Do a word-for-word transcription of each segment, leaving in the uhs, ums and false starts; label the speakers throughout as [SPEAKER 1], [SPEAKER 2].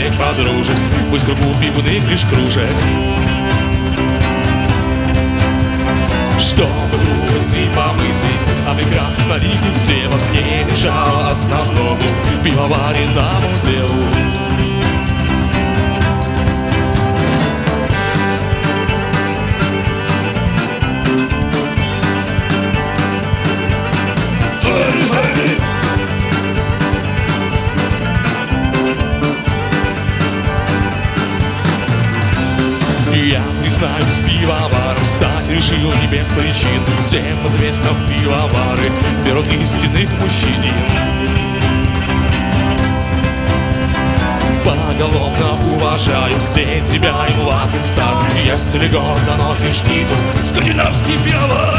[SPEAKER 1] всех подружек, пусть кругу пивных лишь кружек. Чтобы глупости помыслить о прекрасной девах не мешало основному пивоваренному делу. Я признаюсь, пивоваром стать решил не без причин. Всем известно, в пивовары берут истинных мужчин. Поголовно уважают все тебя и млад и стар, если гордо носишь титул скандинавский пивовар.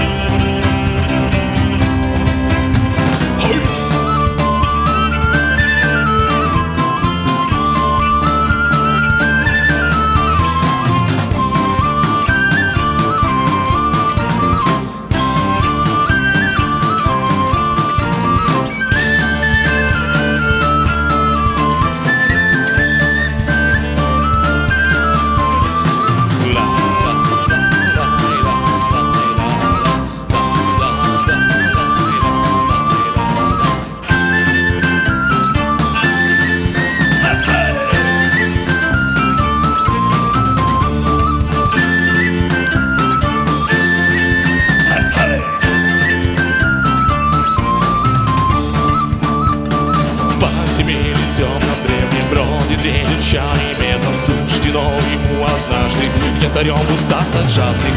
[SPEAKER 1] В темном древнем броде день чай метом суждено ему однажды янтарем в устах стать жадным.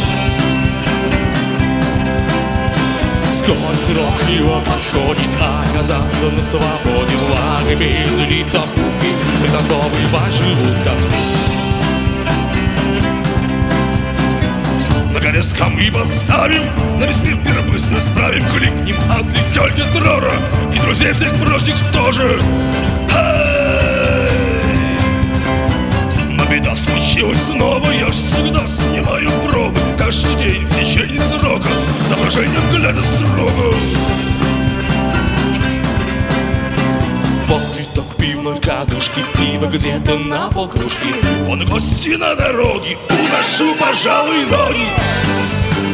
[SPEAKER 1] Сквозь рок его подходит, а оказаться на свободе. Влагами лица пуки, пританцовывая желудка. На горе скамьи поставим, на весь мир пир быстро справим. Кликнем от Хельги Трора и друзей всех прочих тоже. Но беда случилась снова, я ж всегда снимаю пробы каждый день в течение срока, с соображением глядя строго. Вот итог пивной кадушки, пиво где-то на полкружки. Вон гости на дороге, уношу, пожалуй, ноги.